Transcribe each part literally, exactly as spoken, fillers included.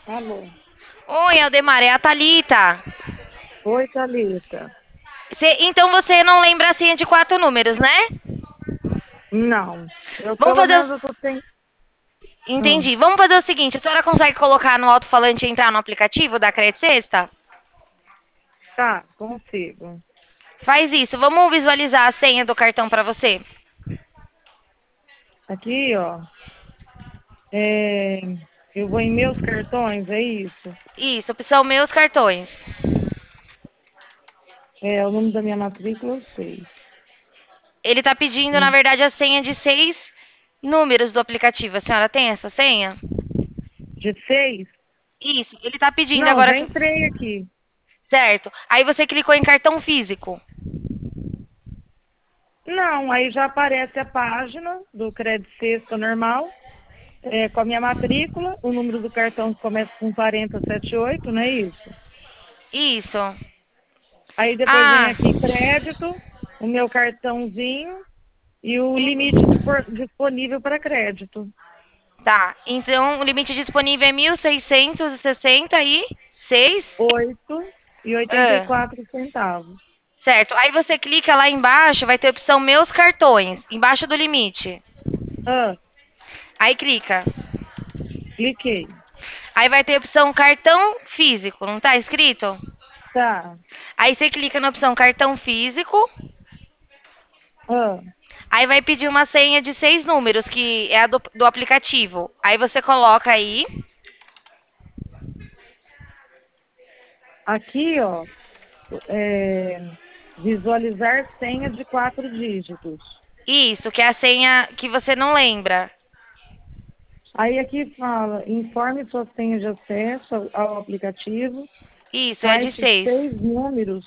Alô. Oi, Aldemar, é a Thalita. Oi, Thalita. Cê- então você não lembra a senha de quatro números, né? Não, eu Vamos pelo fazer menos o... eu tô sem. Hum, Entendi. Vamos fazer o seguinte, a senhora consegue colocar no alto-falante e entrar no aplicativo da Credit Sexta? tá, consigo. Faz isso. Vamos visualizar a senha do cartão para você. Aqui, ó, é, eu vou em meus cartões, é isso? Isso, opção meus cartões. É, o número da minha matrícula eu sei. Ele tá pedindo, na Hum, verdade, a senha de seis números do aplicativo. A senhora tem essa senha? De seis? Isso, ele tá pedindo Não, agora já que... entrei aqui. Certo. Aí você clicou em cartão físico. Não, aí já aparece a página do Crédito Sexta normal, é, com a minha matrícula, o número do cartão começa com quarenta e setenta e oito, não é isso? Isso. Aí depois vem Ah, aqui crédito, o meu cartãozinho, e o limite dispor- disponível para crédito, tá. Então, o limite disponível é mil seiscentos e sessenta e seis. oito e oitenta e Ah, quatro centavos. certo. Aí você clica lá embaixo, vai ter a opção Meus Cartões, embaixo do limite. Ah, Aí clica. cliquei. Aí vai ter a opção Cartão Físico, não tá escrito? Tá. Aí você clica na opção Cartão Físico. Ah, Aí vai pedir uma senha de seis números, que é a do, do aplicativo. Aí você coloca aí. aqui, ó, é, visualizar senha de quatro dígitos. Isso, que é a senha que você não lembra. Aí aqui fala, informe sua senha de acesso ao ao aplicativo, Isso, é de caixe seis. seis números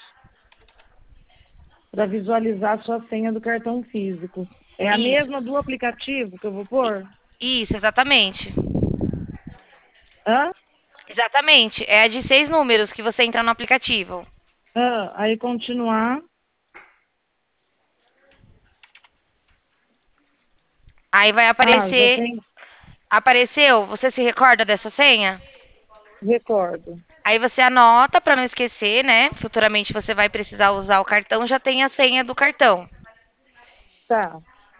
para visualizar sua senha do cartão físico. É a Isso, mesma do aplicativo que eu vou pôr? isso, exatamente. Hã? Exatamente. É a de seis números que você entra no aplicativo. Ah, aí continuar. Aí vai Ah, já aparecer. tem, Apareceu? Você se recorda dessa senha? recordo. Aí você anota para não esquecer, né? Futuramente você vai precisar usar o cartão, já tem a senha do cartão. Tá.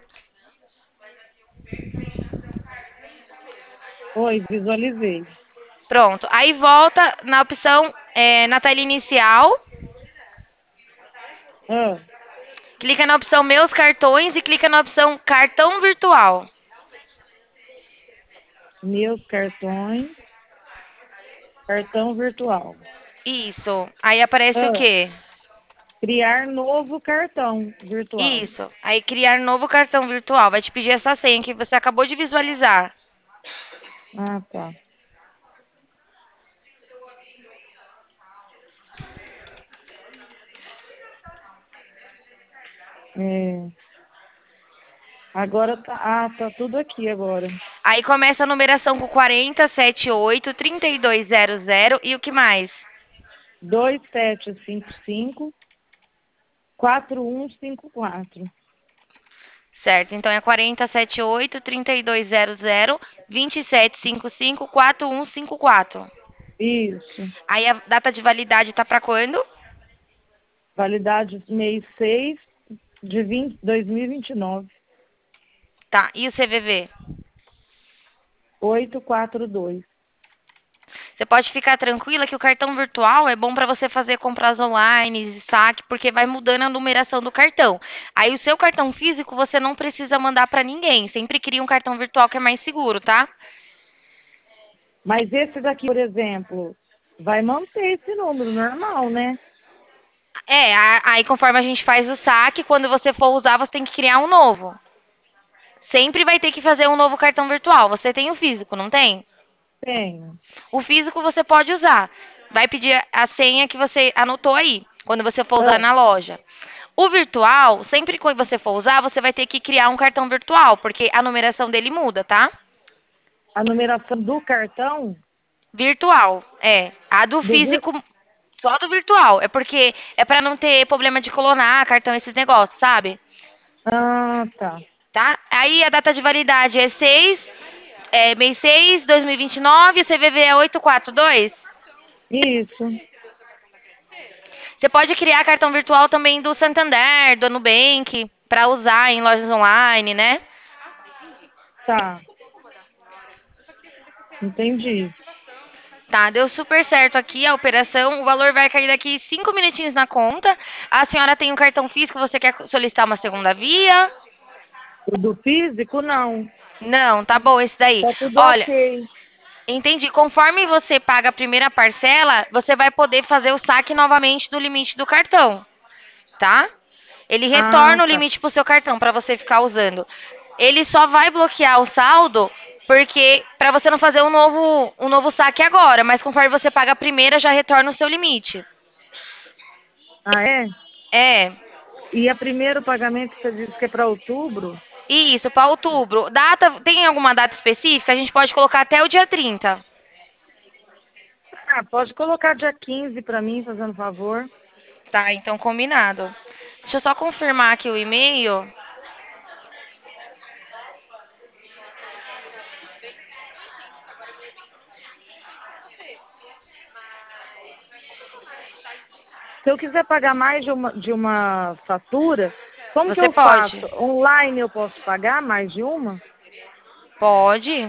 Oi, visualizei. Pronto. Aí volta na opção, é, na tela inicial, Ah, clica na opção Meus Cartões e clica na opção Cartão Virtual. meus cartões, cartão virtual. Isso. Aí aparece o Ah, quê? criar novo cartão virtual. Isso. Aí criar novo cartão virtual. Vai te pedir essa senha que você acabou de visualizar. Ah, tá. É, agora tá, ah, tá tudo aqui agora. Aí começa a numeração com quarenta, setenta e oito, trinta e dois zero zero e o que mais? Dois sete cinco cinco quatro um cinco quatro. Certo, então é quarenta, setenta e oito, trinta e dois zero zero, vinte e sete cinquenta e cinco, quarenta e um cinquenta e quatro. Isso. Aí a data de validade tá para quando? Validade mês seis de vinte dois mil e vinte e nove. Tá, e o C V V? oito quatro dois. Você pode ficar tranquila que o cartão virtual é bom para você fazer compras online, saque, porque vai mudando a numeração do cartão. Aí o seu cartão físico você não precisa mandar para ninguém. Sempre cria um cartão virtual que é mais seguro, tá? Mas esse daqui, por exemplo, vai manter esse número normal, né? É, a- aí conforme a gente faz o saque, quando você for usar, você tem que criar um novo. Sempre vai ter que fazer um novo cartão virtual. Você tem o físico, não tem? Tenho. O físico você pode usar. Vai pedir a senha que você anotou aí, quando você for usar Ah, na loja. O virtual, sempre que você for usar, você vai ter que criar um cartão virtual, porque a numeração dele muda, tá? a numeração do cartão Virtual, é. A do do vir... físico, só do virtual. É porque é para não ter problema de clonar cartão, esses negócios, sabe? Ah, tá. Tá? Aí a data de validade é seis. é mês seis, dois mil e vinte e nove, o C V V é oito quatro dois. Isso. Você pode criar cartão virtual também do Santander, do Nubank, para usar em lojas online, né? Tá. Entendi. Tá, deu super certo aqui a operação. O valor vai cair daqui cinco minutinhos na conta. A senhora tem um cartão físico, você quer solicitar uma segunda via? O do físico, não. Não, tá bom, esse daí. Tá tudo Olha, ok. entendi. Conforme você paga a primeira parcela, você vai poder fazer o saque novamente do limite do cartão, tá? Ele Ah, retorna o tá. limite pro seu cartão para você ficar usando. Ele só vai bloquear o saldo porque para você não fazer um novo um novo saque agora, mas conforme você paga a primeira já retorna o seu limite. Ah, é? É. E a primeiro pagamento você disse que é para outubro? Isso, para outubro. Data, tem alguma data específica? A gente pode colocar até o dia trinta. Ah, pode colocar dia quinze para mim, fazendo favor. Tá, então combinado. Deixa eu só confirmar aqui o e-mail. Se eu quiser pagar mais de uma, de uma fatura, como que Você eu faço? pode. Online eu posso pagar mais de uma? Pode.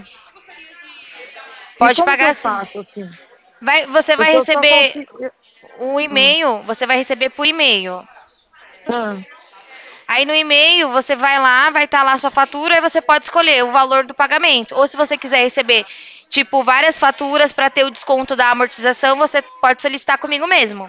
E Pode como que pagar eu assim. faço assim? Vai, você vai Porque eu só receber consigo. um Hum. e-mail, você vai receber por e-mail. Ah, Aí no e-mail você vai lá, vai estar lá a sua fatura e você pode escolher o valor do pagamento. Ou se você quiser receber, tipo, várias faturas para ter o desconto da amortização, você pode solicitar comigo mesmo.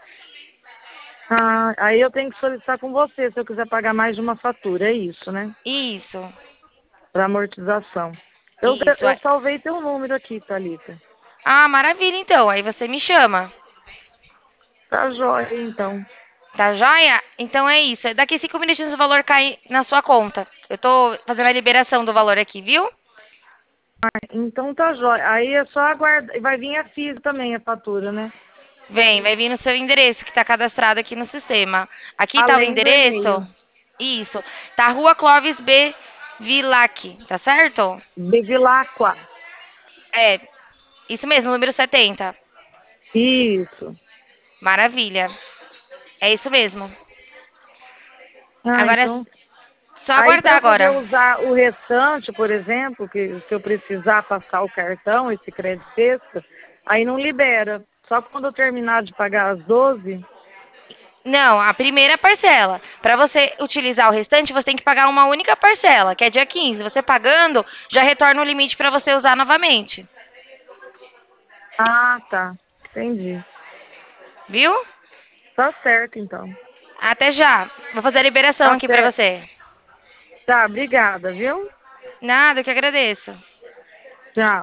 ah, aí eu tenho que solicitar com você se eu quiser pagar mais de uma fatura, é isso, né? Isso, Para amortização. Eu, isso. eu É. salvei teu número aqui, Thalita. Ah, maravilha, então. Aí você me chama. Tá jóia, então. Tá joia? Então é isso. Daqui cinco minutinhos o valor cai na sua conta. Eu tô fazendo a liberação do valor aqui, viu? Então tá jóia. Aí é só aguardar. Vai vir a F I S também, a fatura, né? Vem, vai vir no seu endereço que tá cadastrado aqui no sistema. Aqui tá o Além do endereço. e-mail. Isso. Tá Rua Clóvis B. Vilac, tá certo? Bevilacqua. É, isso mesmo, número setenta. Isso. Maravilha. É isso mesmo. Ah, Agora é então. só Aí aguardar para poder agora. usar o restante, por exemplo, que se eu precisar passar o cartão, esse crédito extra, aí não libera. Só quando eu terminar de pagar as doze. Não, a primeira parcela. Para você utilizar o restante, você tem que pagar uma única parcela, que é dia quinze. Você pagando, já retorna o limite para você usar novamente. Ah, tá. Entendi. Viu? Tá certo, então. Até já. Vou fazer a liberação Tá aqui para certo. você. Tá, obrigada, viu? Nada, eu que agradeço. Tchau.